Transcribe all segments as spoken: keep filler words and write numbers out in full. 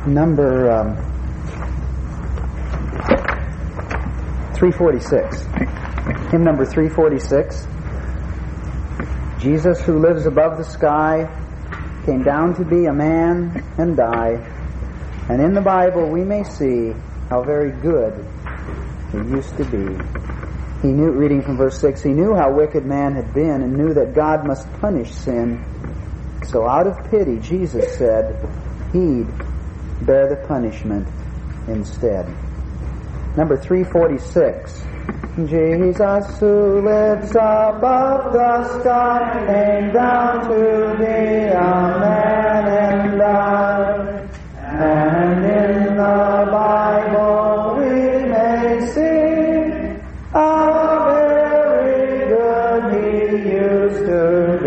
number um, three forty-six. Hymn number three forty-six. Jesus, who lives above the sky, came down to be a man and die. And in the Bible we may see how very good he used to be. He knew, reading from verse six, he knew how wicked man had been and knew that God must punish sin. So out of pity, Jesus said he'd bear the punishment instead. Number three forty-six. Jesus, who lives above the sky, came down to be a man and died. And in the Bible we may see how very good he used to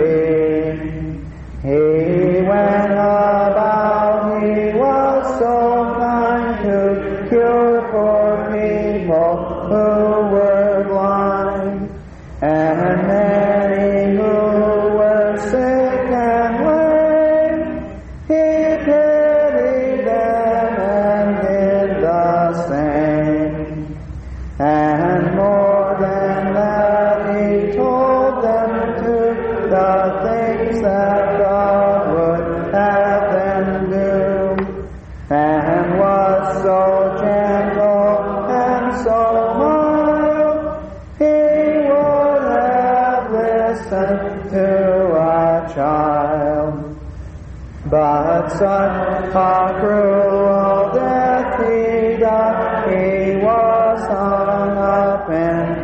be. He went about, he was so kind to cure poor people who were blind, and many who were sick and lame. He pitied them and did the same. And more than that, he told them to the things that God would have them do, and was so gentle and so mild, he would have listened to a child. But such a cruel death he died, he was hung up and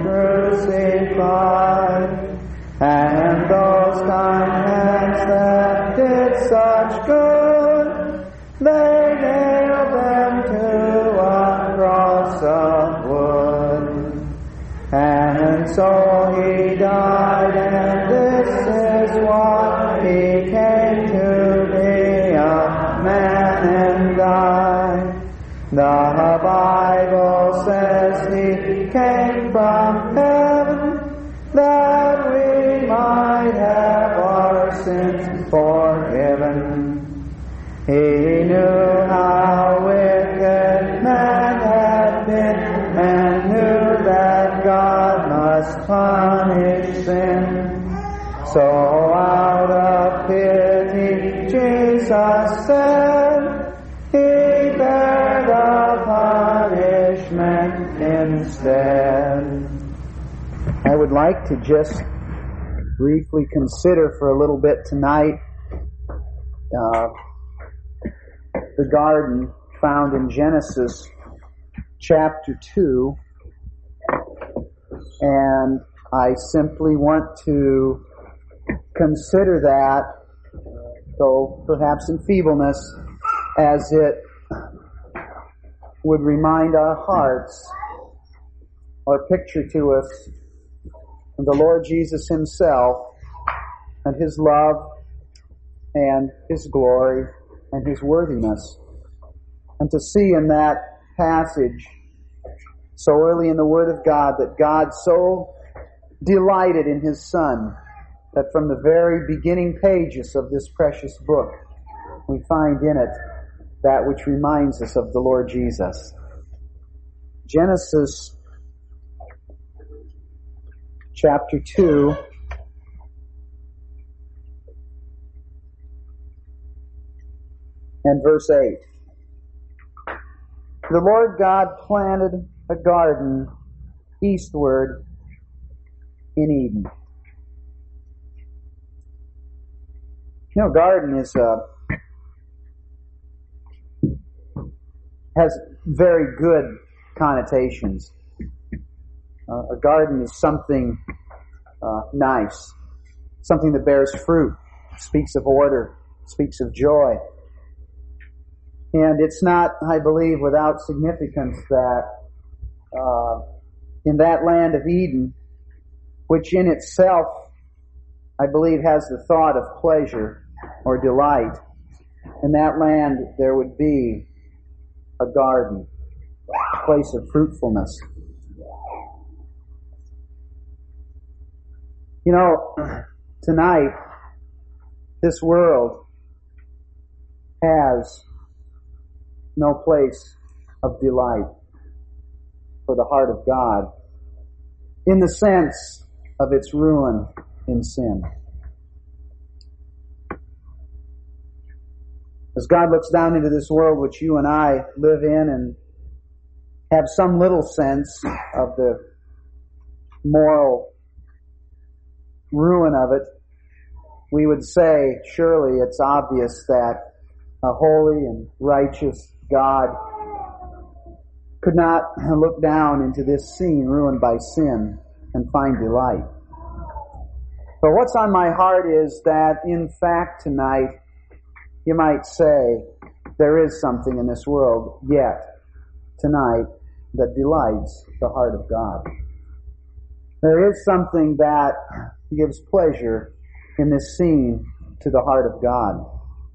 crucified. And those kind hands that did such good, they nailed them to a cross of wood. And so he died, and this is what he came to be, a man and die. The Bible says he came from heaven, that we might have our sins forgiven. He knew how wicked man had been, and knew that God must punish sin. So out of pity, Jesus said, he bare the punishment instead. I would like to just briefly consider for a little bit tonight uh, the garden found in Genesis chapter two, and I simply want to consider that, though perhaps in feebleness, as it would remind our hearts or picture to us the Lord Jesus himself and his love and his glory and his worthiness. And to see in that passage so early in the Word of God that God so delighted in his Son that from the very beginning pages of this precious book we find in it that which reminds us of the Lord Jesus. Genesis chapter two, and verse eight. The Lord God planted a garden eastward in Eden. You know, garden is a has very good connotations. Uh, a garden is something uh, nice, something that bears fruit, speaks of order, speaks of joy. And it's not, I believe, without significance that uh, in that land of Eden, which in itself, I believe, has the thought of pleasure or delight, in that land there would be a garden, a place of fruitfulness. You know, tonight, this world has no place of delight for the heart of God in the sense of its ruin in sin. As God looks down into this world which you and I live in and have some little sense of the moral ruin of it, we would say, surely it's obvious that a holy and righteous God could not look down into this scene ruined by sin and find delight. But what's on my heart is that, in fact, tonight, you might say, there is something in this world yet, tonight, that delights the heart of God. There is something that gives pleasure in this scene to the heart of God.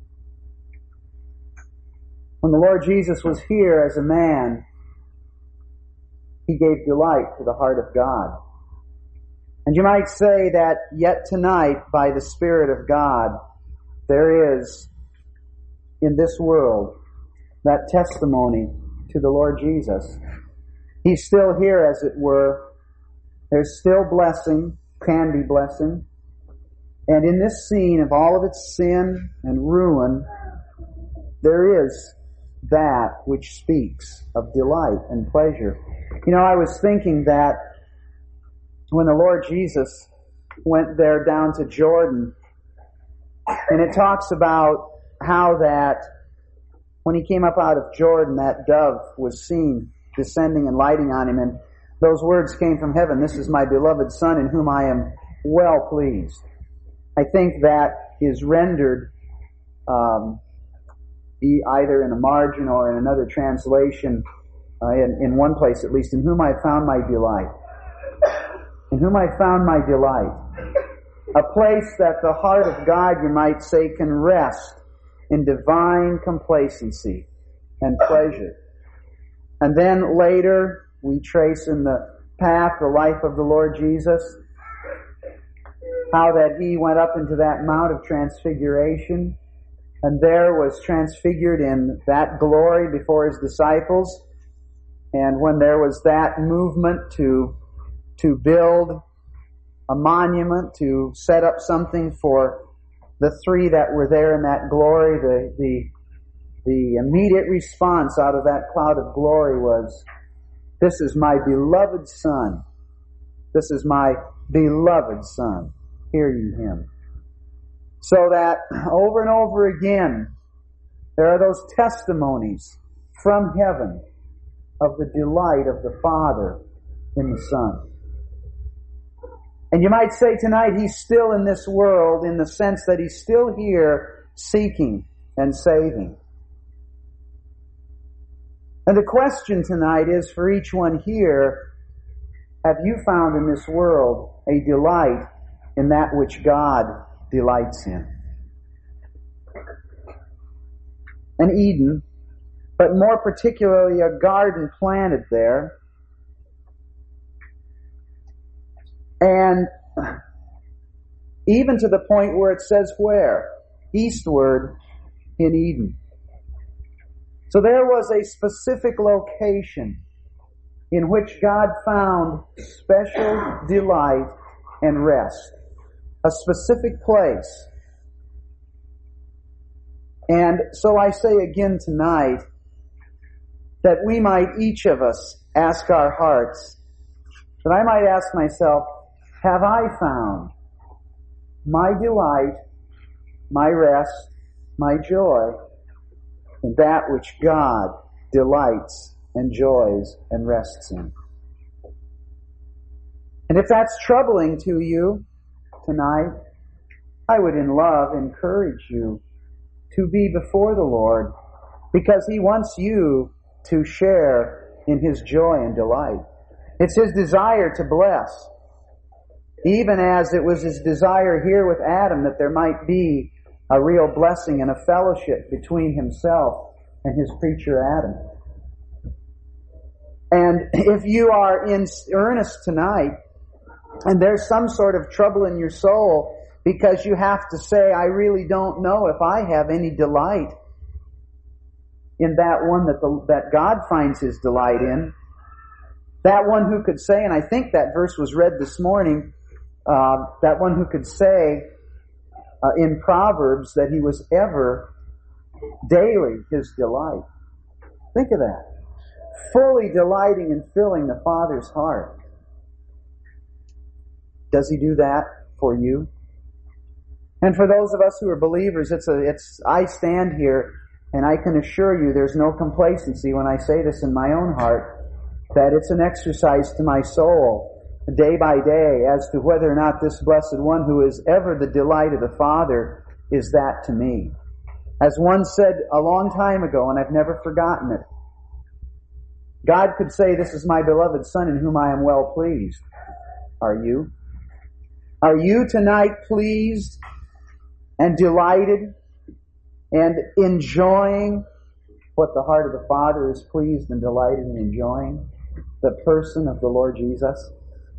When the Lord Jesus was here as a man, He gave delight to the heart of God. And you might say that yet tonight, by the Spirit of God, there is in this world that testimony to the Lord Jesus. He's still here, as it were. There's still blessing, can be blessing. And in this scene of all of its sin and ruin, there is that which speaks of delight and pleasure. You know, I was thinking that when the Lord Jesus went there down to Jordan, and it talks about how that when He came up out of Jordan, that dove was seen descending and lighting on Him, and those words came from heaven, "This is my beloved Son in whom I am well pleased." I think that is rendered um, either in a margin or in another translation, uh, in, in one place at least, "in whom I found my delight." In whom I found my delight. A place that the heart of God, you might say, can rest in divine complacency and pleasure. And then later, we trace in the path, the life of the Lord Jesus, how that He went up into that Mount of Transfiguration, and there was transfigured in that glory before His disciples. And when there was that movement to to build a monument, to set up something for the three that were there in that glory, the the the immediate response out of that cloud of glory was, "This is my beloved Son. This is my beloved Son. Hear ye Him." So that over and over again, there are those testimonies from heaven of the delight of the Father in the Son. And you might say tonight, He's still in this world in the sense that He's still here seeking and saving. And the question tonight is for each one here, have you found in this world a delight in that which God delights in? An Eden, but more particularly a garden planted there. And even to the point where it says where? Eastward in Eden. So there was a specific location in which God found special delight and rest. A specific place. And so I say again tonight that we might each of us ask our hearts, that I might ask myself, have I found my delight, my rest, my joy in that which God delights, enjoys, and rests in? And if that's troubling to you tonight, I would in love encourage you to be before the Lord, because He wants you to share in His joy and delight. It's His desire to bless. Even as it was His desire here with Adam that there might be a real blessing and a fellowship between Himself and His creature Adam. And if you are in earnest tonight, and there's some sort of trouble in your soul because you have to say, I really don't know if I have any delight in that one that the, that God finds His delight in. That one who could say, and I think that verse was read this morning, uh, that one who could say uh, in Proverbs that he was ever, daily, His delight. Think of that. Fully delighting and filling the Father's heart. Does He do that for you? And for those of us who are believers, it's a, it's, I stand here and I can assure you there's no complacency when I say this in my own heart, that it's an exercise to my soul, day by day, as to whether or not this blessed one who is ever the delight of the Father is that to me. As one said a long time ago, and I've never forgotten it, God could say, "This is my beloved Son in whom I am well pleased." Are you? Are you tonight pleased and delighted and enjoying what the heart of the Father is pleased and delighted in enjoying? The person of the Lord Jesus.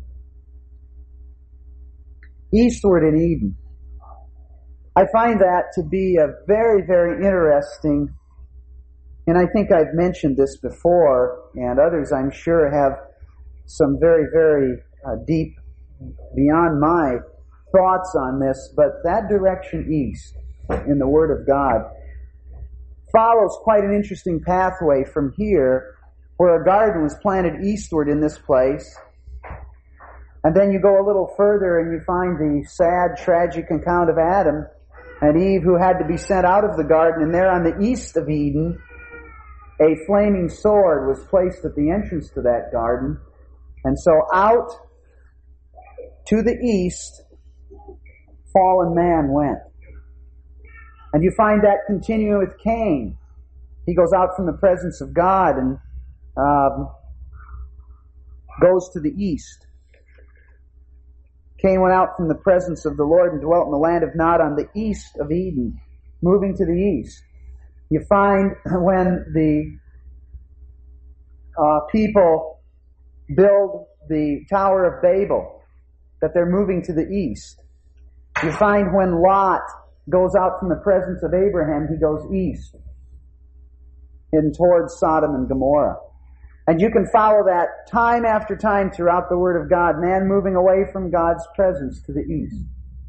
Eastward in Eden. I find that to be a very, very interesting, and I think I've mentioned this before, and others I'm sure have some very, very uh, deep, beyond my thoughts on this, but that direction east in the Word of God follows quite an interesting pathway from here, where a garden was planted eastward in this place. And then you go a little further and you find the sad, tragic account of Adam and Eve, who had to be sent out of the garden. And there on the east of Eden, a flaming sword was placed at the entrance to that garden. And so out to the east, fallen man went. And you find that continuing with Cain. He goes out from the presence of God and um, goes to the east. Cain went out from the presence of the Lord and dwelt in the land of Nod on the east of Eden, moving to the east. You find when the uh, people build the Tower of Babel, that they're moving to the east. You find when Lot goes out from the presence of Abraham, he goes east and towards Sodom and Gomorrah. And you can follow that time after time throughout the Word of God, man moving away from God's presence to the east.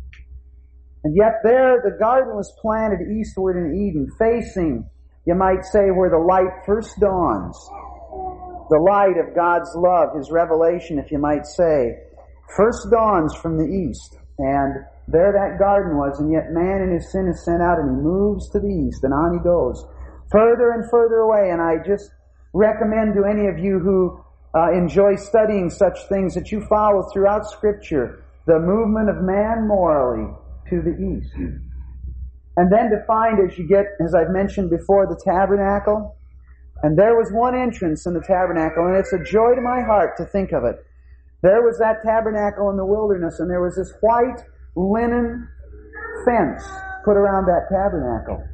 And yet there the garden was planted eastward in Eden, facing, you might say, where the light first dawns. The light of God's love, His revelation, if you might say, first dawns from the east. And there that garden was, and yet man in his sin is sent out and he moves to the east, and on he goes, further and further away. And I just recommend to any of you who uh, enjoy studying such things that you follow throughout Scripture the movement of man morally to the east. And then to find, as you get, as I've mentioned before, the tabernacle. And there was one entrance in the tabernacle, and it's a joy to my heart to think of it. There was that tabernacle in the wilderness, and there was this white linen fence put around that tabernacle.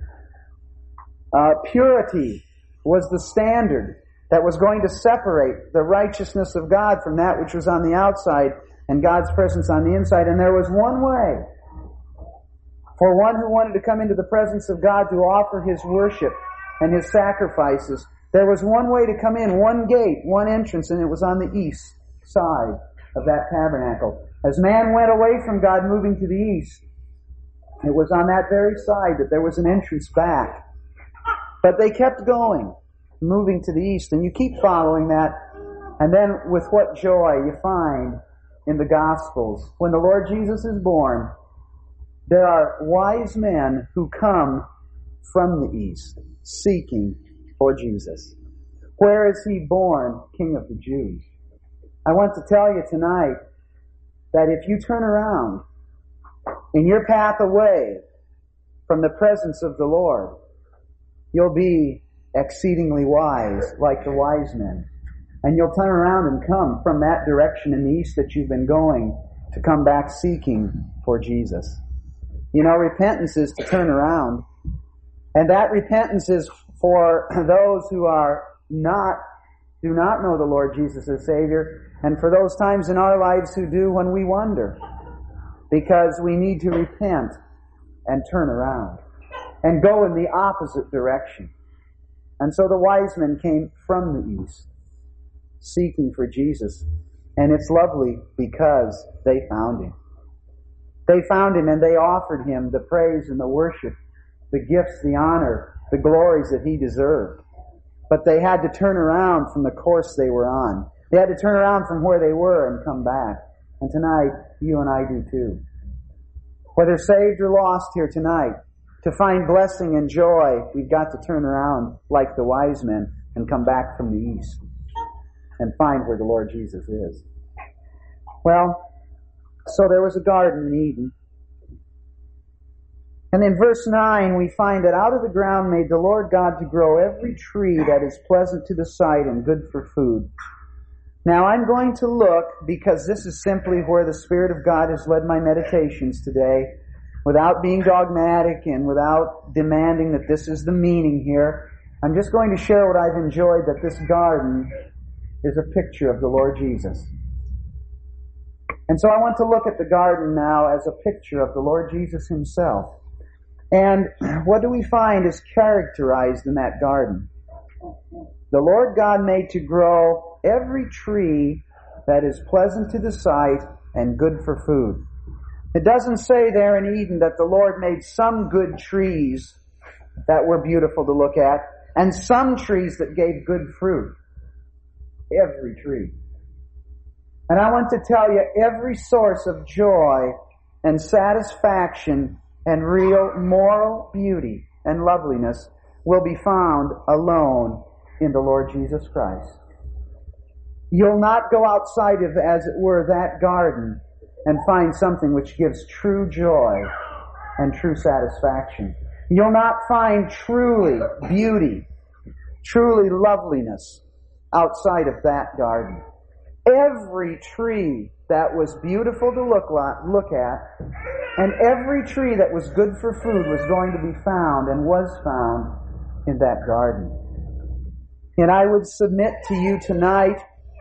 Uh, purity was the standard that was going to separate the righteousness of God from that which was on the outside and God's presence on the inside. And there was one way for one who wanted to come into the presence of God to offer his worship and his sacrifices. There was one way to come in, one gate, one entrance, and it was on the east side of that tabernacle. As man went away from God, moving to the east, it was on that very side that there was an entrance back. But they kept going, moving to the east, and you keep following that. And then with what joy you find in the Gospels. When the Lord Jesus is born, there are wise men who come from the east, seeking for Jesus. Where is He born, King of the Jews? I want to tell you tonight that if you turn around in your path away from the presence of the Lord, you'll be exceedingly wise, like the wise men. And you'll turn around and come from that direction in the east that you've been going to come back seeking for Jesus. You know, repentance is to turn around. And that repentance is for those who are not, do not know the Lord Jesus as Savior, and for those times in our lives who do when we wonder. Because we need to repent and turn around and go in the opposite direction. And so the wise men came from the east, seeking for Jesus. And it's lovely because they found him. They found him and they offered him the praise and the worship, the gifts, the honor, the glories that he deserved. But they had to turn around from the course they were on. They had to turn around from where they were and come back. And tonight, you and I do too. Whether saved or lost here tonight, to find blessing and joy, we've got to turn around like the wise men and come back from the east and find where the Lord Jesus is. Well, so there was a garden in Eden. And in verse nine, we find that out of the ground made the Lord God to grow every tree that is pleasant to the sight and good for food. Now I'm going to look, because this is simply where the Spirit of God has led my meditations today, without being dogmatic and without demanding that this is the meaning here. I'm just going to share what I've enjoyed, that this garden is a picture of the Lord Jesus. And so I want to look at the garden now as a picture of the Lord Jesus himself. And what do we find is characterized in that garden? The Lord God made to grow every tree that is pleasant to the sight and good for food. It doesn't say there in Eden that the Lord made some good trees that were beautiful to look at and some trees that gave good fruit. Every tree. And I want to tell you, every source of joy and satisfaction and real moral beauty and loveliness will be found alone in the Lord Jesus Christ. You'll not go outside of, as it were, that garden and find something which gives true joy and true satisfaction. You'll not find truly beauty, truly loveliness outside of that garden. Every tree that was beautiful to look look at, and every tree that was good for food was going to be found and was found in that garden. And I would submit to you tonight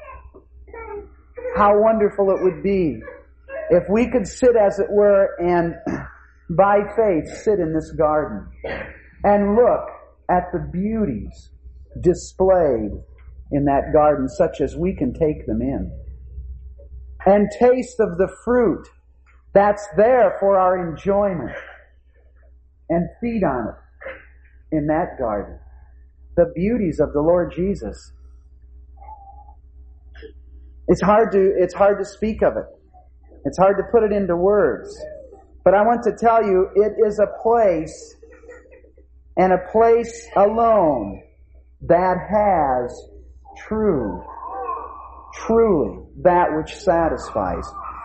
how wonderful it would be if we could sit, as it were, and by faith sit in this garden and look at the beauties displayed in that garden, such as we can take them in, and taste of the fruit that's there for our enjoyment, and feed on it in that garden. The beauties of the Lord Jesus. It's hard to, it's hard to speak of it. It's hard to put it into words. But I want to tell you, it is a place, and a place alone, that has true, truly that which satisfies.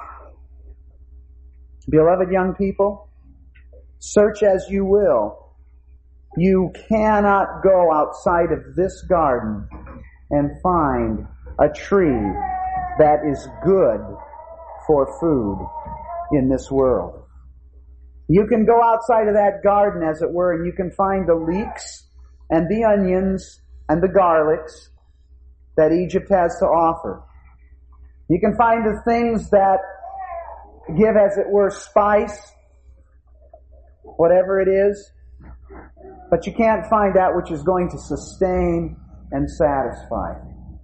Beloved young people, search as you will, you cannot go outside of this garden and find a tree that is good for food in this world. You can go outside of that garden, as it were, and you can find the leeks and the onions and the garlics that Egypt has to offer. You can find the things that give, as it were, spice, whatever it is, but you can't find that which is going to sustain and satisfy.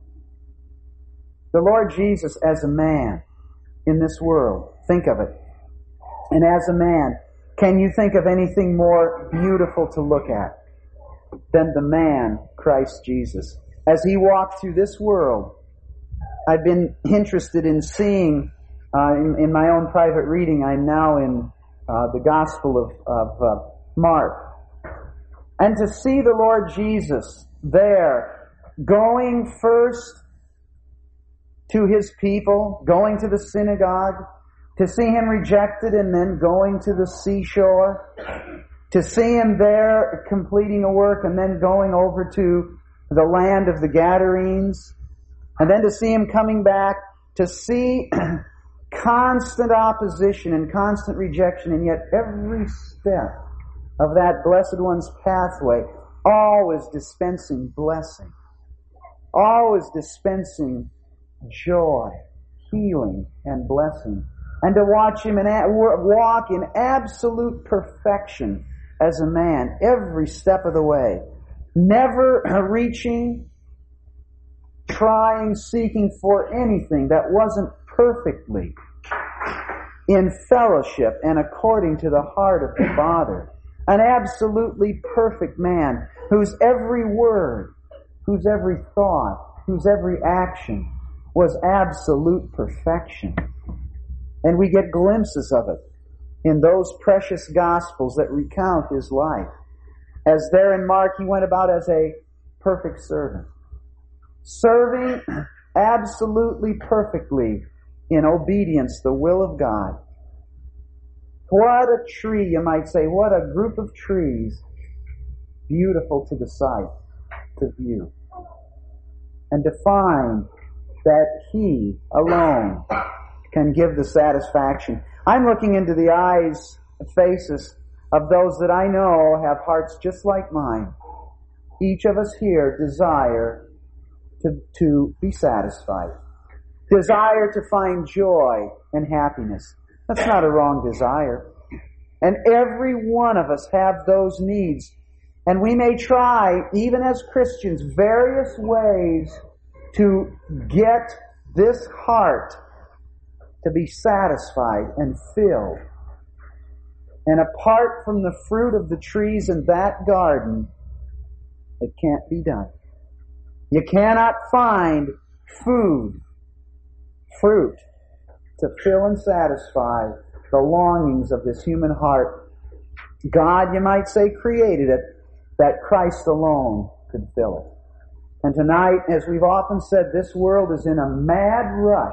The Lord Jesus as a man in this world, think of it. And as a man, can you think of anything more beautiful to look at than the man, Christ Jesus? As he walked through this world, I've been interested in seeing, uh, in, in my own private reading, I'm now in uh, the Gospel of, of uh, Mark. And to see the Lord Jesus there, going first to his people, going to the synagogue, to see him rejected and then going to the seashore, to see him there completing a work and then going over to the land of the Gadarenes, and then to see him coming back, to see constant opposition and constant rejection, and yet every step of that Blessed One's pathway, always dispensing blessing, always dispensing joy, healing, and blessing. And to watch him in a, walk in absolute perfection as a man every step of the way. never reaching, trying, seeking for anything that wasn't perfectly in fellowship and according to the heart of the Father. An absolutely perfect man whose every word, whose every thought, whose every action was absolute perfection. And we get glimpses of it in those precious Gospels that recount his life. As there in Mark, he went about as a perfect servant, serving absolutely perfectly in obedience the will of God. What a tree, you might say, what a group of trees, beautiful to the sight, to view. And to find that he alone can give the satisfaction. I'm looking into the eyes and faces of those that I know have hearts just like mine. Each of us here desire to, to be satisfied. Desire to find joy and happiness. That's not a wrong desire. And every one of us have those needs. And we may try, even as Christians, various ways to get this heart to be satisfied and filled. And apart from the fruit of the trees in that garden, it can't be done. You cannot find food, fruit, to fill and satisfy the longings of this human heart. God, you might say, created it, that Christ alone could fill it. And tonight, as we've often said, this world is in a mad rush,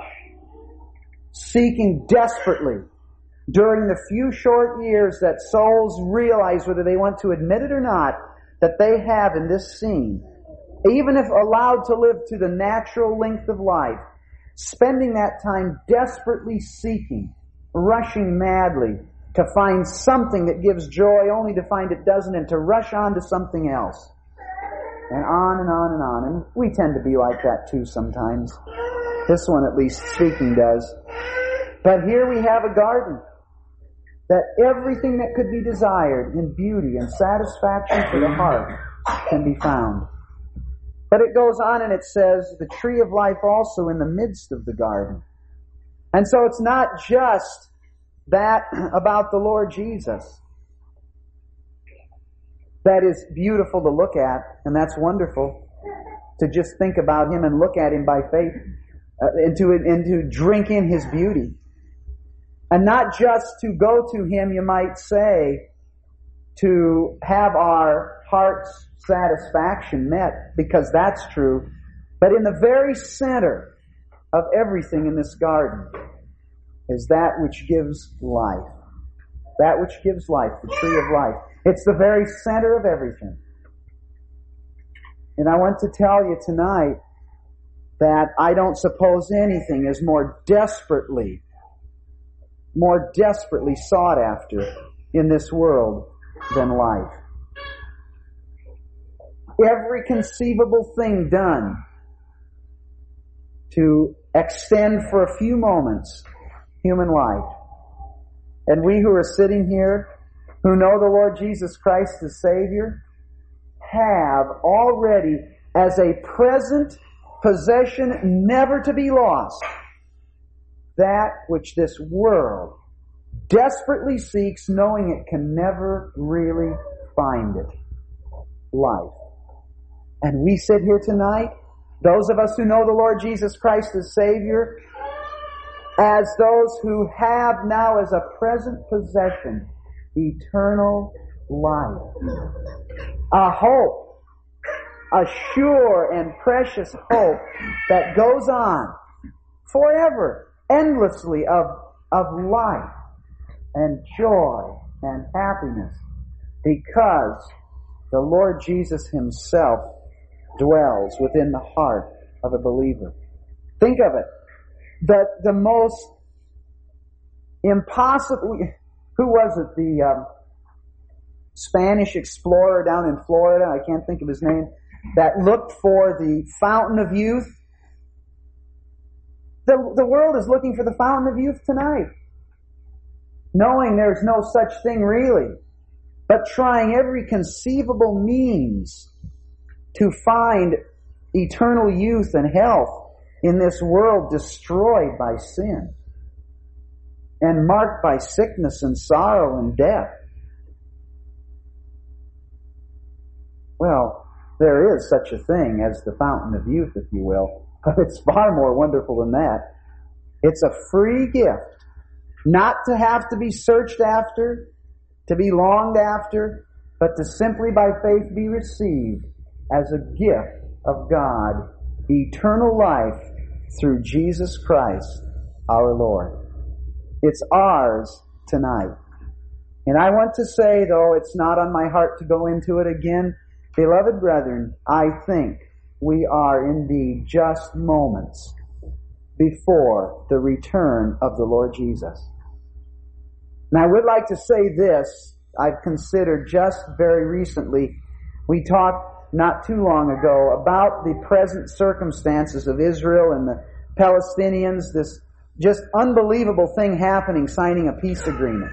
seeking desperately, during the few short years that souls realize, whether they want to admit it or not, that they have in this scene, even if allowed to live to the natural length of life, spending that time desperately seeking, rushing madly to find something that gives joy only to find it doesn't, and to rush on to something else. And on and on and on. And we tend to be like that too sometimes. This one, at least, speaking does. But here we have a garden that everything that could be desired in beauty and satisfaction for the heart can be found. But it goes on and it says, the tree of life also in the midst of the garden. And so it's not just that about the Lord Jesus that is beautiful to look at, and that's wonderful to just think about Him and look at Him by faith, uh, and, to, and to drink in His beauty. And not just to go to Him, you might say, to have our heart's satisfaction met, because that's true, but in the very center of everything in this garden is that which gives life. That which gives life, the tree of life. It's the very center of everything. And I want to tell you tonight that I don't suppose anything is more desperately, more desperately sought after in this world than life. Every conceivable thing done to extend for a few moments human life. And we who are sitting here, who know the Lord Jesus Christ as Savior, have already, as a present possession never to be lost, that which this world desperately seeks, knowing it can never really find it. Life. And we sit here tonight, those of us who know the Lord Jesus Christ as Savior, as those who have now as a present possession eternal life. A hope, a sure and precious hope that goes on forever, endlessly, of, of life and joy and happiness, because the Lord Jesus Himself dwells within the heart of a believer. Think of it. The, the most impossible... Who was it? The um, Spanish explorer down in Florida, I can't think of his name, that looked for the fountain of youth. The, the world is looking for the fountain of youth tonight, knowing there's no such thing really, but trying every conceivable means to find eternal youth and health in this world destroyed by sin and marked by sickness and sorrow and death? Well, there is such a thing as the fountain of youth, if you will, but it's far more wonderful than that. It's a free gift, not to have to be searched after, to be longed after, but to simply by faith be received as a gift of God, eternal life through Jesus Christ our Lord. It's ours tonight. And I want to say, though it's not on my heart to go into it again, beloved brethren, I think we are indeed just moments before the return of the Lord Jesus. And I would like to say this. I've considered just very recently, we talked not too long ago about the present circumstances of Israel and the Palestinians, this just unbelievable thing happening, signing a peace agreement.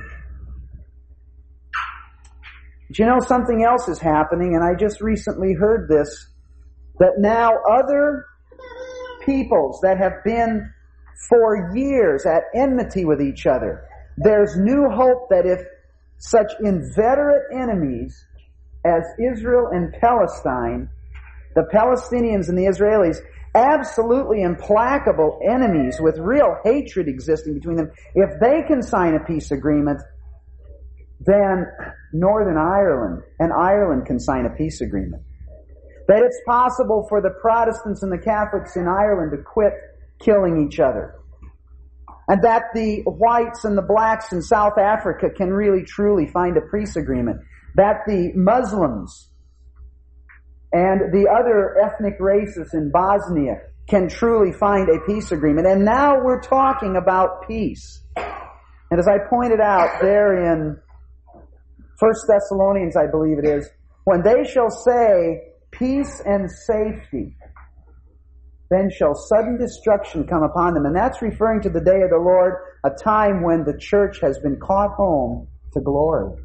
But you know, something else is happening, and I just recently heard this, that now other peoples that have been for years at enmity with each other, there's new hope that if such inveterate enemies as Israel and Palestine, the Palestinians and the Israelis, absolutely implacable enemies with real hatred existing between them, if they can sign a peace agreement, then Northern Ireland and Ireland can sign a peace agreement. That it's possible for the Protestants and the Catholics in Ireland to quit killing each other. And that the whites and the blacks in South Africa can really truly find a peace agreement. That the Muslims and the other ethnic races in Bosnia can truly find a peace agreement. And now we're talking about peace. And as I pointed out there in First Thessalonians, I believe it is, when they shall say peace and safety, then shall sudden destruction come upon them. And that's referring to the day of the Lord, a time when the church has been caught home to glory.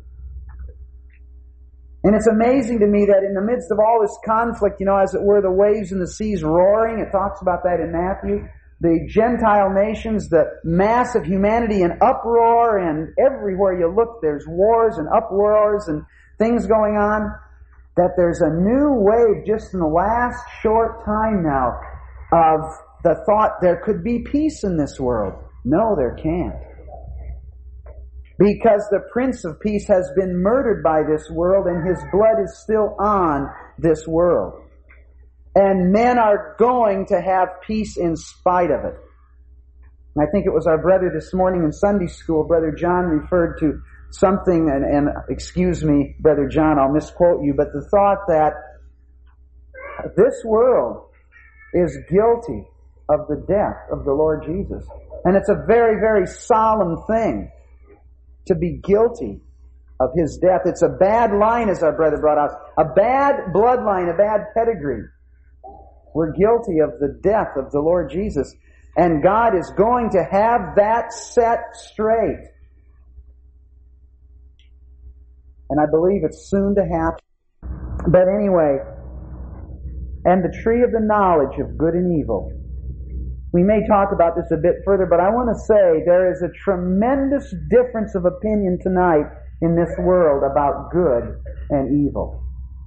And it's amazing to me that in the midst of all this conflict, you know, as it were, the waves and the seas roaring, it talks about that in Matthew, the Gentile nations, the mass of humanity in uproar, and everywhere you look there's wars and uproars and things going on, that there's a new wave just in the last short time now of the thought there could be peace in this world. No, there can't. Because the Prince of Peace has been murdered by this world and his blood is still on this world. And men are going to have peace in spite of it. And I think it was our brother this morning in Sunday school, Brother John, referred to something, and, and excuse me, Brother John, I'll misquote you, but the thought that this world is guilty of the death of the Lord Jesus. And it's a very, very solemn thing to be guilty of his death. It's a bad line, as our brother brought out. A bad bloodline, a bad pedigree. We're guilty of the death of the Lord Jesus. And God is going to have that set straight. And I believe it's soon to happen. But anyway, and the tree of the knowledge of good and evil. We may talk about this a bit further, but I want to say there is a tremendous difference of opinion tonight in this world about good and evil.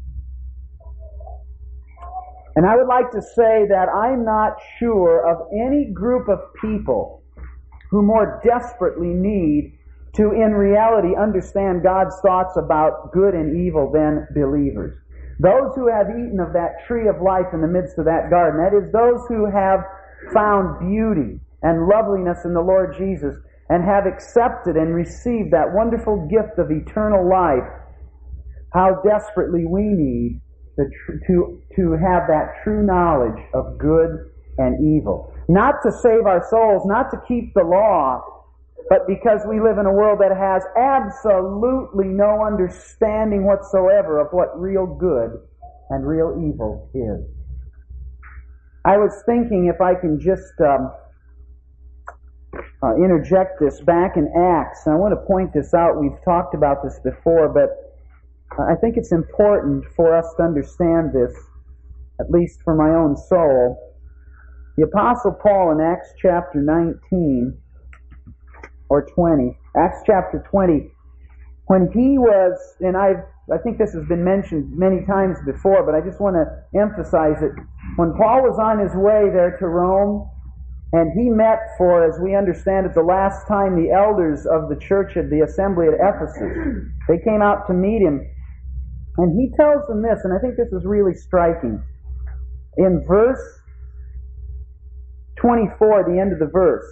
And I would like to say that I'm not sure of any group of people who more desperately need to, in reality, understand God's thoughts about good and evil than believers. Those who have eaten of that tree of life in the midst of that garden, that is, those who have found beauty and loveliness in the Lord Jesus and have accepted and received that wonderful gift of eternal life, how desperately we need the tr- to, to have that true knowledge of good and evil. Not to save our souls, not to keep the law, but because we live in a world that has absolutely no understanding whatsoever of what real good and real evil is. I was thinking if I can just um, uh, interject this back in Acts. And I want to point this out. We've talked about this before, but I think it's important for us to understand this. at least for my own soul. The Apostle Paul in Acts chapter nineteen, or twenty, Acts chapter twenty, when he was, and I've, I think this has been mentioned many times before, but I just want to emphasize it. When Paul was on his way there to Rome, and he met for, as we understand it, the last time the elders of the church at the assembly at Ephesus, they came out to meet him, and he tells them this, and I think this is really striking. In verse twenty-four, the end of the verse,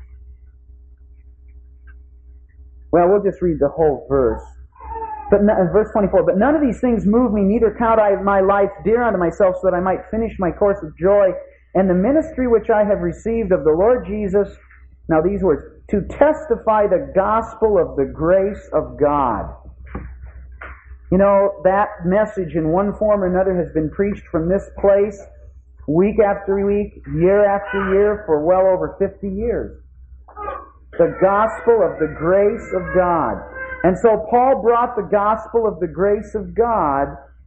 well, we'll just read the whole verse. But no, verse twenty-four, but none of these things move me, neither count I my life dear unto myself, so that I might finish my course with joy, and the ministry which I have received of the Lord Jesus, now these words, to testify the gospel of the grace of God. You know, that message in one form or another has been preached from this place week after week, year after year, for well over fifty years. The gospel of the grace of God. And so Paul brought the gospel of the grace of God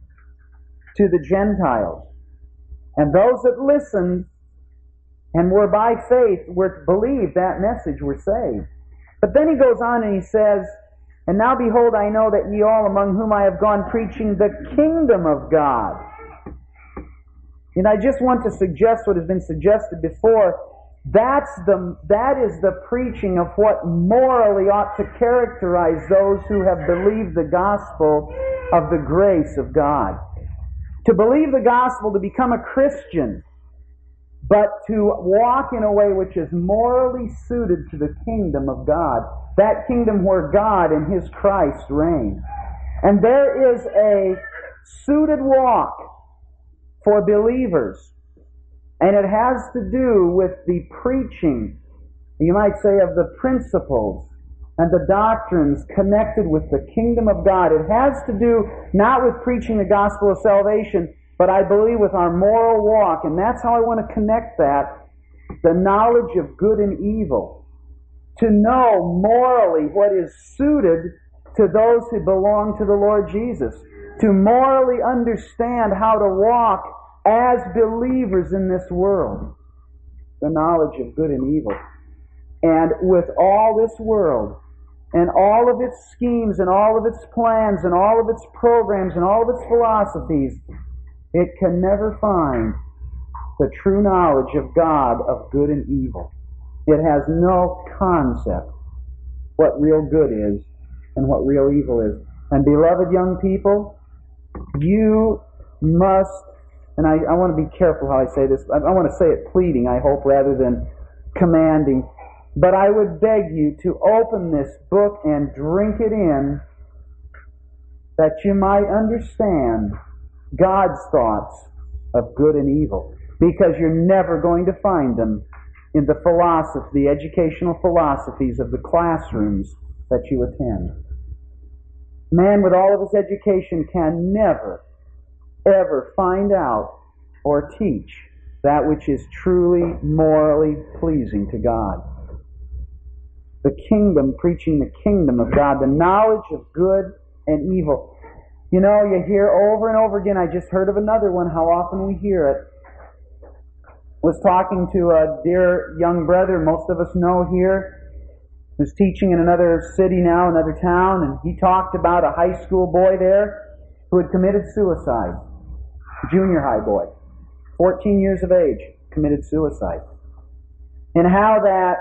to the Gentiles. And those that listened and were by faith, were to believe that message, were saved. But then he goes on and he says, and now behold, I know that ye all among whom I have gone preaching the kingdom of God. And I just want to suggest what has been suggested before. That's the, that is the preaching of what morally ought to characterize those who have believed the gospel of the grace of God. To believe the gospel, to become a Christian, but to walk in a way which is morally suited to the kingdom of God. That kingdom where God and His Christ reign. And there is a suited walk for believers. And it has to do with the preaching, you might say, of the principles and the doctrines connected with the kingdom of God. It has to do not with preaching the gospel of salvation, but I believe with our moral walk. And that's how I want to connect that, the knowledge of good and evil. To know morally what is suited to those who belong to the Lord Jesus. To morally understand how to walk as believers in this world. The knowledge of good and evil. And with all this world, and all of its schemes, and all of its plans, and all of its programs, and all of its philosophies, it can never find the true knowledge of God of good and evil. It has no concept what real good is and what real evil is. And beloved young people, you must, and I, I want to be careful how I say this. I, I want to say it pleading, I hope, rather than commanding. But I would beg you to open this book and drink it in, that you might understand God's thoughts of good and evil. Because you're never going to find them in the philosophy, the educational philosophies of the classrooms that you attend. Man with all of his education can never, ever find out or teach that which is truly morally pleasing to God. The kingdom, preaching the kingdom of God, the knowledge of good and evil. You know, you hear over and over again, I just heard of another one, how often we hear it. Was talking to a dear young brother most of us know here, who's teaching in another city now, another town, and he talked about a high school boy there who had committed suicide. Junior high boy, fourteen years of age, committed suicide. And how that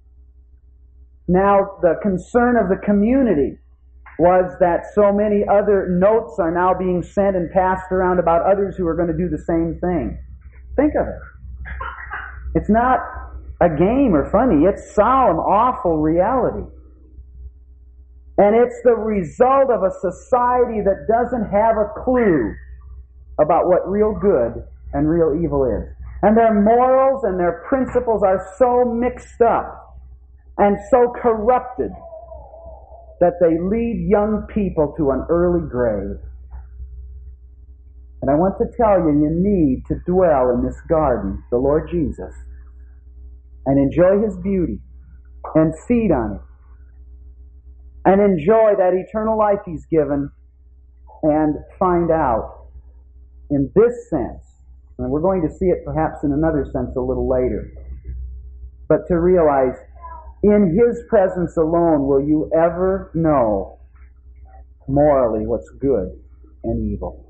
now the concern of the community was that so many other notes are now being sent and passed around about others who are going to do the same thing. Think of it. It's not a game or funny. It's solemn, awful reality. And it's the result of a society that doesn't have a clue about what real good and real evil is. And their morals and their principles are so mixed up and so corrupted that they lead young people to an early grave. And I want to tell you, you need to dwell in this garden, the Lord Jesus, and enjoy His beauty, and feed on it, and enjoy that eternal life He's given, and find out, in this sense, And we're going to see it perhaps in another sense a little later. But to realize, in His presence alone will you ever know morally what's good and evil.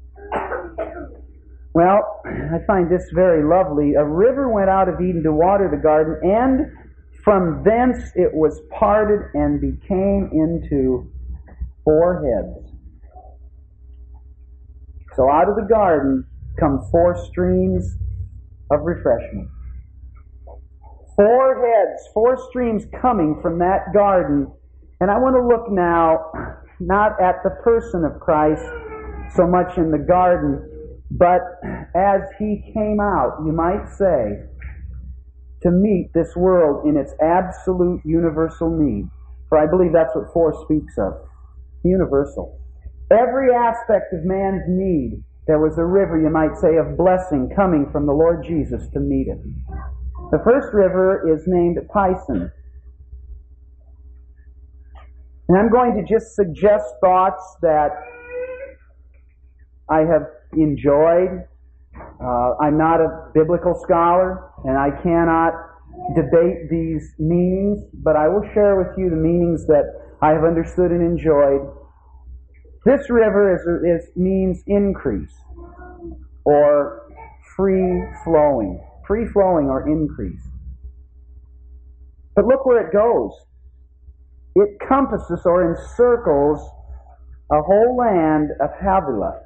Well, I find this very lovely. A river went out of Eden to water the garden, and from thence it was parted and became into four heads. So out of the garden come four streams of refreshment. Four heads, four streams coming from that garden. And I want to look now not at the person of Christ so much in the garden, but as He came out, you might say, to meet this world in its absolute universal need. For I believe that's what four speaks of. Universal. Every aspect of man's need, there was a river, you might say, of blessing coming from the Lord Jesus to meet it. The first river is named Pison. And I'm going to just suggest thoughts that I have enjoyed. Uh, I'm not a biblical scholar, and I cannot debate these meanings, but I will share with you the meanings that I have understood and enjoyed. This river is, is means increase, or free flowing. Free flowing or increase. But look where it goes. It compasses or encircles a whole land of Havilah.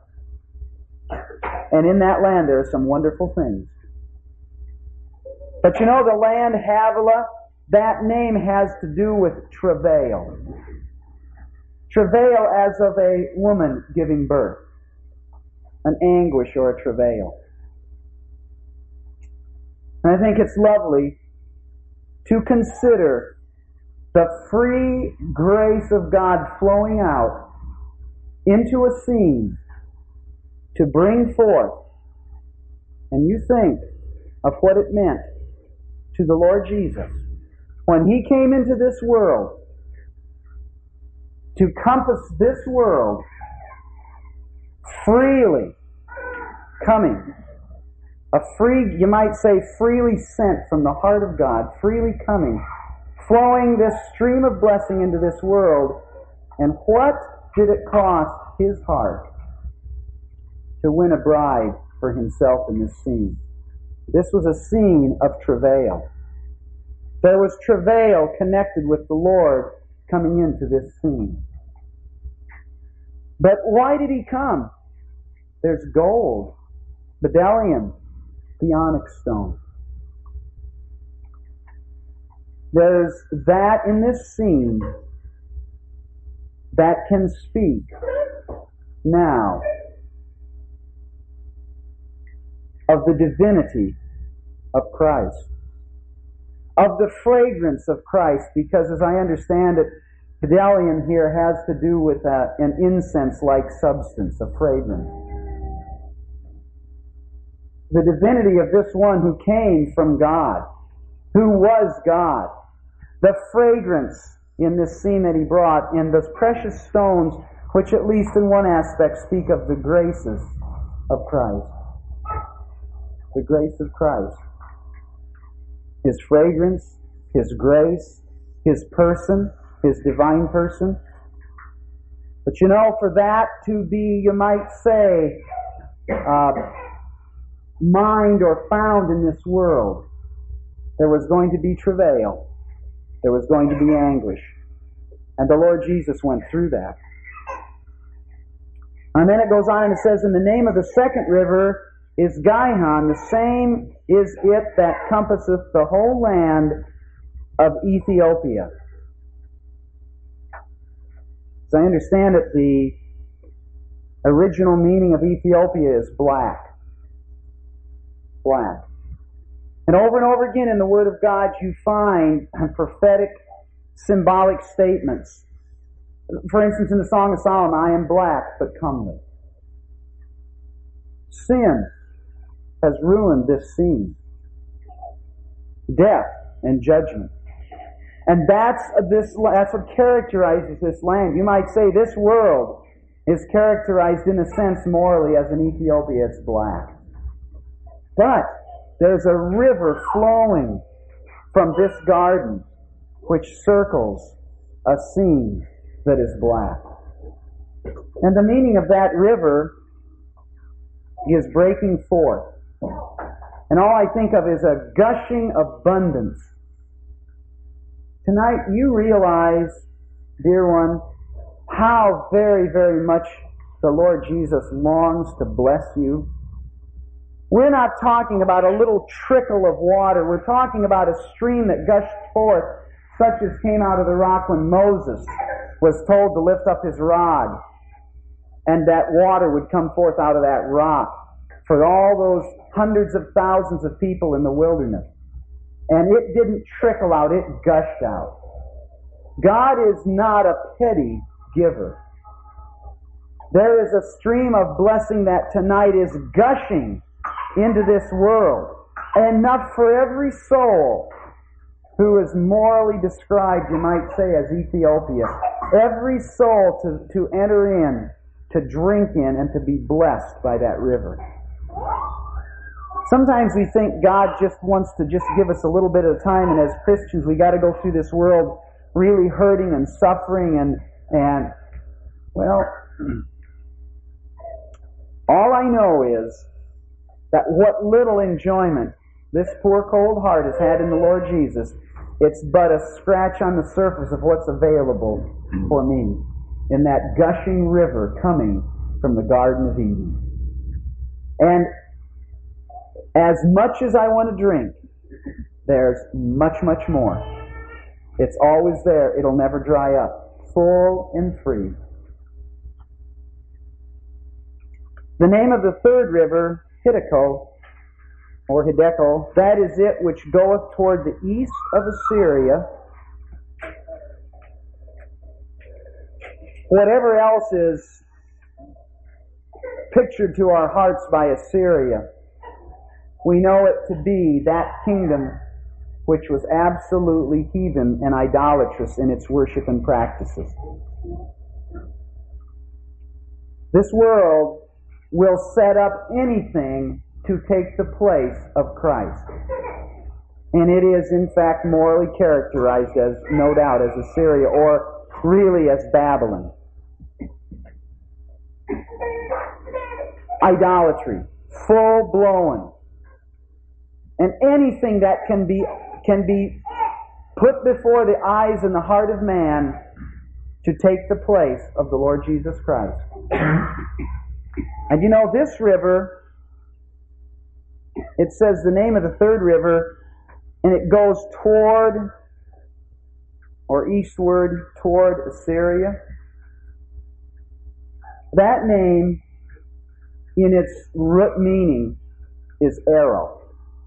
And in that land there are some wonderful things. But you know, the land Havilah, that name has to do with travail. Travail as of a woman giving birth. An anguish or a travail. And I think it's lovely to consider the free grace of God flowing out into a scene to bring forth. And you think of what it meant to the Lord Jesus when He came into this world to compass this world freely coming. A free, you might say, freely sent from the heart of God, freely coming, flowing this stream of blessing into this world. And what did it cost His heart to win a bride for Himself in this scene? This was a scene of travail. There was travail connected with the Lord coming into this scene. But why did He come? There's gold, bdellium, the onyx stone. There's that in this scene that can speak now of the divinity of Christ, of the fragrance of Christ, because as I understand it, bdellium here has to do with uh, an incense-like substance, a fragrance. The divinity of this one who came from God, who was God. The fragrance in this scene that He brought, in those precious stones, which at least in one aspect speak of the graces of Christ. The grace of Christ. His fragrance, His grace, His person, His divine person. But you know, for that to be, you might say, uh, mind or found in this world, there was going to be travail. There was going to be anguish. And the Lord Jesus went through that. And then it goes on and it says, and the name of the second river is Gihon. The same is it that compasseth the whole land of Ethiopia. As I understand it, the original meaning of Ethiopia is black. Black. And over and over again in the Word of God you find prophetic, symbolic statements. For instance, in the Song of Solomon, I am black but comely. Sin has ruined this scene. Death and judgment. And that's this. That's what characterizes this land. You might say this world is characterized in a sense morally as in Ethiopia it's black. But there's a river flowing from this garden which circles a scene that is black. And the meaning of that river is breaking forth. And all I think of is a gushing abundance. Tonight you realize, dear one, how very, very much the Lord Jesus longs to bless you. We're not talking about a little trickle of water. We're talking about a stream that gushed forth, such as came out of the rock when Moses was told to lift up his rod, and that water would come forth out of that rock for all those hundreds of thousands of people in the wilderness. And it didn't trickle out, it gushed out. God is not a petty giver. There is a stream of blessing that tonight is gushing into this world, enough for every soul who is morally described, you might say, as Ethiopia. Every soul to, to enter in, to drink in, and to be blessed by that river. Sometimes we think God just wants to just give us a little bit of time, and as Christians we got to go through this world really hurting and suffering and, and well, all I know is that what little enjoyment this poor cold heart has had in the Lord Jesus, it's but a scratch on the surface of what's available for me in that gushing river coming from the Garden of Eden. And as much as I want to drink, there's much, much more. It's always there. It'll never dry up. Full and free. The name of the third river, Hiddekel, or Hiddekel, that is it which goeth toward the east of Assyria. Whatever else is pictured to our hearts by Assyria, we know it to be that kingdom which was absolutely heathen and idolatrous in its worship and practices. This world will set up anything to take the place of Christ. And it is, in fact, morally characterized as, no doubt, as Assyria, or really as Babylon. Idolatry, full-blown. And anything that can be can be put before the eyes and the heart of man to take the place of the Lord Jesus Christ. And you know, this river, it says the name of the third river, and it goes toward, or eastward toward Assyria. That name, in its root meaning, is arrow.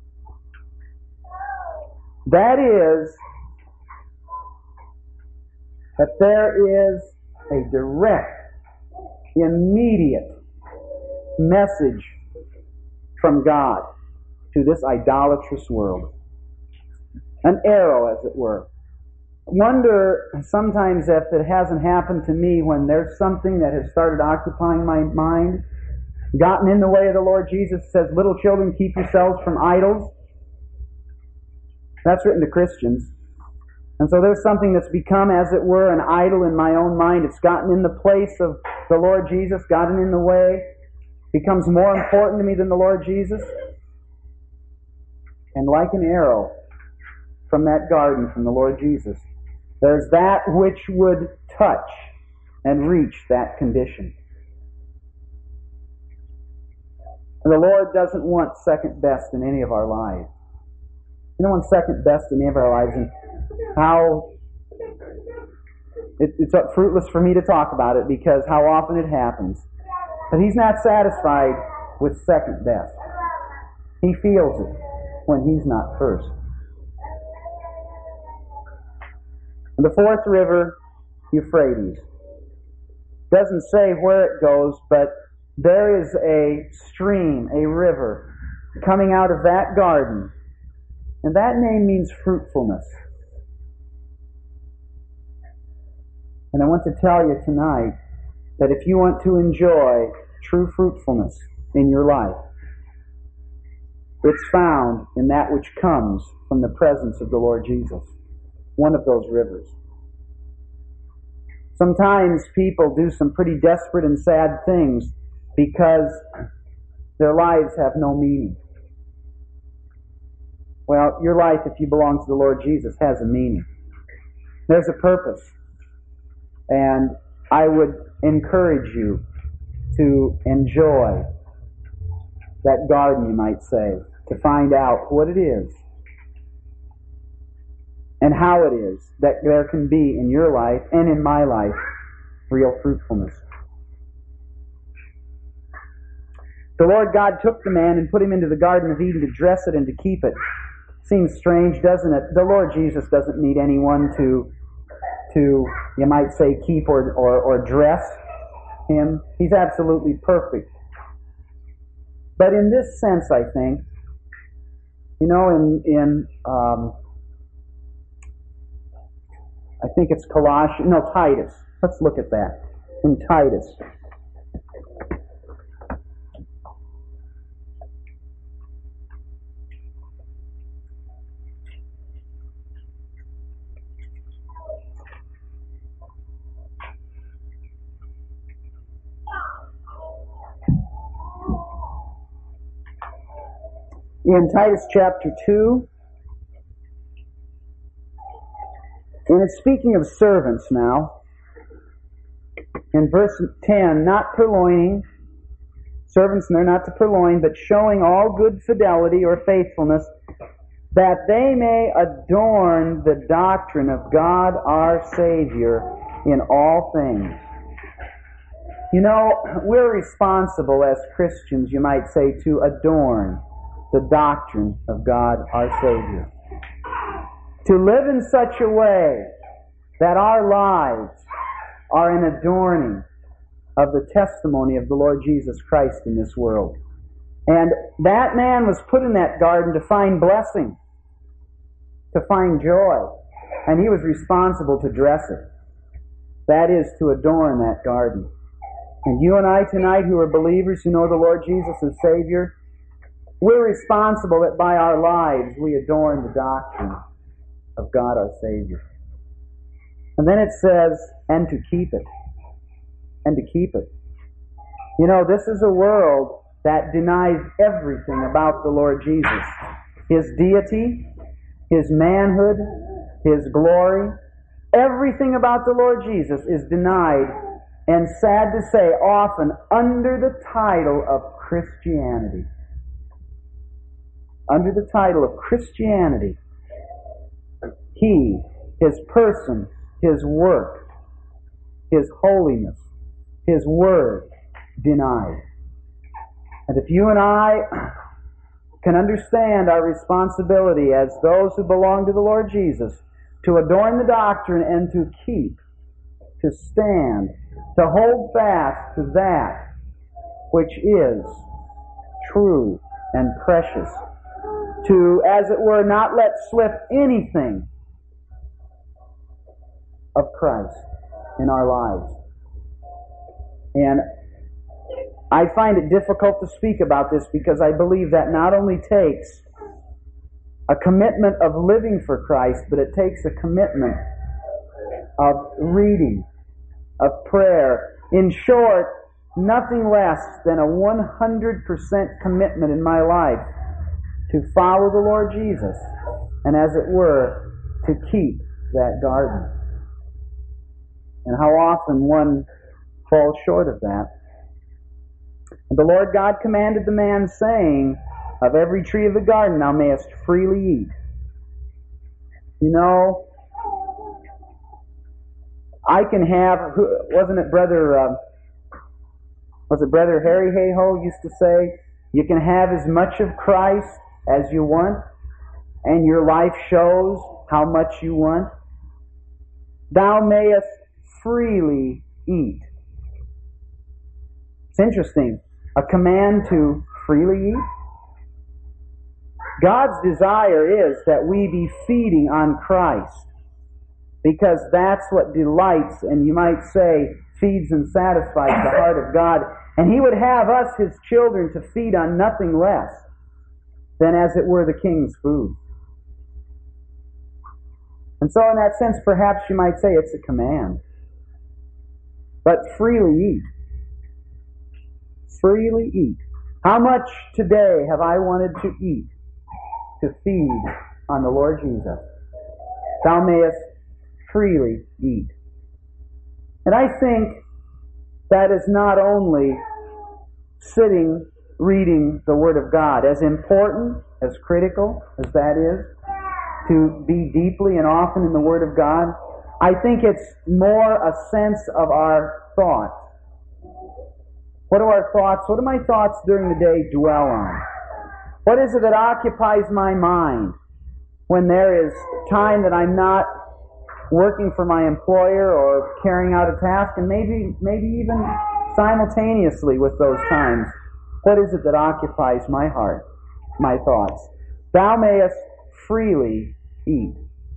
That is, that there is a direct, immediate message from God to this idolatrous world. An arrow, as it were. Wonder sometimes if it hasn't happened to me when there's something that has started occupying my mind, gotten in the way of the Lord Jesus. Says, little children, keep yourselves from idols. That's written to Christians. And so there's something that's become, as it were, an idol in my own mind. It's gotten in the place of the Lord Jesus, gotten in the way, becomes more important to me than the Lord Jesus. And like an arrow from that garden from the Lord Jesus, there's that which would touch and reach that condition. And the Lord doesn't want second best in any of our lives. He doesn't want second best in any of our lives. And how it, it's fruitless for me to talk about it because how often it happens. But He's not satisfied with second best. He feels it when He's not first. And the fourth river, Euphrates. Doesn't say where it goes, but there is a stream, a river, coming out of that garden. And that name means fruitfulness. And I want to tell you tonight that if you want to enjoy true fruitfulness in your life, It's found in that which comes from the presence of the Lord Jesus, one of those rivers. Sometimes people do some pretty desperate and sad things because their lives have no meaning. Well, your life, if you belong to the Lord Jesus, has a meaning. There's a purpose. And I would encourage you to enjoy that garden, you might say, to find out what it is and how it is that there can be in your life and in my life real fruitfulness. The Lord God took the man and put him into the Garden of Eden to dress it and to keep it. Seems strange, doesn't it? The Lord Jesus doesn't need anyone to, to you might say, keep or, or, or dress him. He's absolutely perfect. But in this sense, I think, you know, in in um, I think it's Colossians, no, Titus. Let's look at that. In Titus. In Titus chapter two, and it's speaking of servants now. In verse ten, not purloining, servants, and they're not to purloin, but showing all good fidelity or faithfulness, that they may adorn the doctrine of God our Savior in all things. You know, we're responsible as Christians, you might say, to adorn the doctrine of God our Savior. To live in such a way that our lives are an adorning of the testimony of the Lord Jesus Christ in this world. And that man was put in that garden to find blessing, to find joy, and he was responsible to dress it. That is, to adorn that garden. And you and I tonight, who are believers, who know the Lord Jesus as Savior, we're responsible that by our lives we adorn the doctrine of God our Savior. And then it says, and to keep it. And to keep it. You know, this is a world that denies everything about the Lord Jesus. His deity, His manhood, His glory. Everything about the Lord Jesus is denied, and sad to say, often under the title of Christianity. Under the title of Christianity, He, His person, His work, His holiness, His word denied. And if you and I can understand our responsibility as those who belong to the Lord Jesus to adorn the doctrine and to keep, to stand, to hold fast to that which is true and precious, to, as it were, not let slip anything of Christ in our lives. And I find it difficult to speak about this because I believe that not only takes a commitment of living for Christ, but it takes a commitment of reading, of prayer. In short, nothing less than a one hundred percent commitment in my life to follow the Lord Jesus, and as it were, to keep that garden. And how often one falls short of that. And the Lord God commanded the man, saying, of every tree of the garden thou mayest freely eat. You know, I can have, wasn't it Brother, uh, was it Brother Harry Hayhoe used to say, you can have as much of Christ as you want, and your life shows how much you want. Thou mayest freely eat. It's interesting. A command to freely eat. God's desire is that we be feeding on Christ, because that's what delights, and you might say, feeds and satisfies the heart of God. And He would have us, His children, to feed on nothing less than as it were the king's food. And so in that sense, perhaps you might say it's a command. But freely eat. Freely eat. How much today have I wanted to eat to feed on the Lord Jesus? Thou mayest freely eat. And I think that is not only sitting, reading the Word of God, as important, as critical as that is, to be deeply and often in the Word of God, I think it's more a sense of our thoughts. What do our thoughts, what do my thoughts during the day dwell on? What is it that occupies my mind when there is time that I'm not working for my employer or carrying out a task, and maybe maybe even simultaneously with those times? What is it that occupies my heart, my thoughts? Thou mayest freely eat.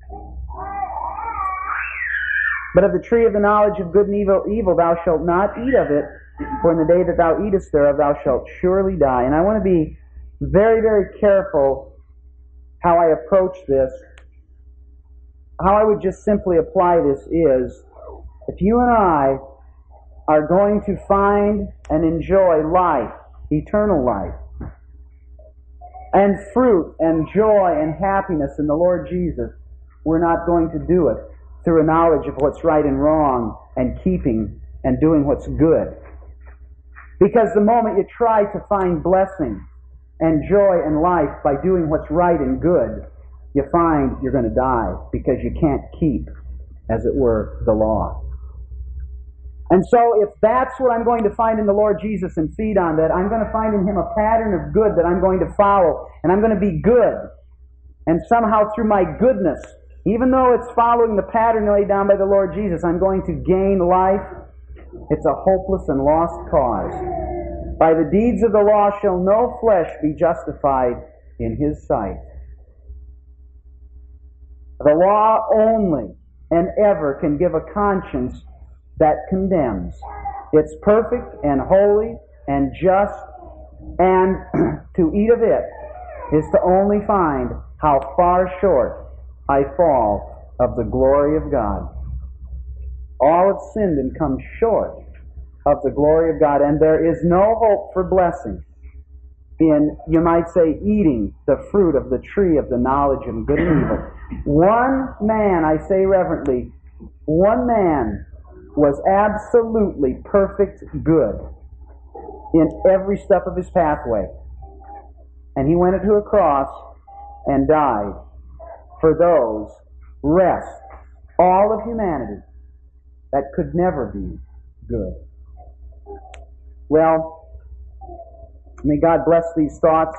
But of the tree of the knowledge of good and evil, evil thou shalt not eat of it, for in the day that thou eatest thereof thou shalt surely die. And I want to be very, very careful how I approach this. How I would just simply apply this is, if you and I are going to find and enjoy life, eternal life, and fruit and joy and happiness in the Lord Jesus, we're not going to do it through a knowledge of what's right and wrong and keeping and doing what's good. Because the moment you try to find blessing and joy in life by doing what's right and good, you find you're going to die because you can't keep, as it were, the law. And so if that's what I'm going to find in the Lord Jesus and feed on, that I'm going to find in Him a pattern of good that I'm going to follow, and I'm going to be good, and somehow through my goodness, even though it's following the pattern laid down by the Lord Jesus, I'm going to gain life, it's a hopeless and lost cause. By the deeds of the law shall no flesh be justified in His sight. The law only and ever can give a conscience that condemns. It's perfect and holy and just, and to eat of it is to only find how far short I fall of the glory of God. All have sinned and come short of the glory of God, and there is no hope for blessing in, you might say, eating the fruit of the tree of the knowledge of good and evil. One man, I say reverently, one man was absolutely perfect good in every step of his pathway. And he went to a cross and died for those rest, all of humanity, that could never be good. Well, may God bless these thoughts.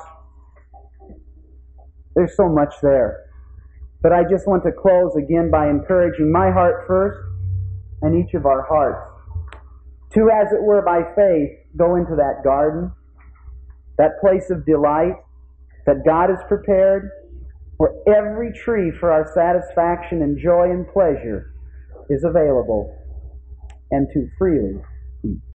There's so much there. But I just want to close again by encouraging my heart first, and each of our hearts, to, as it were, by faith, go into that garden, that place of delight that God has prepared, where every tree for our satisfaction and joy and pleasure is available, and to freely eat.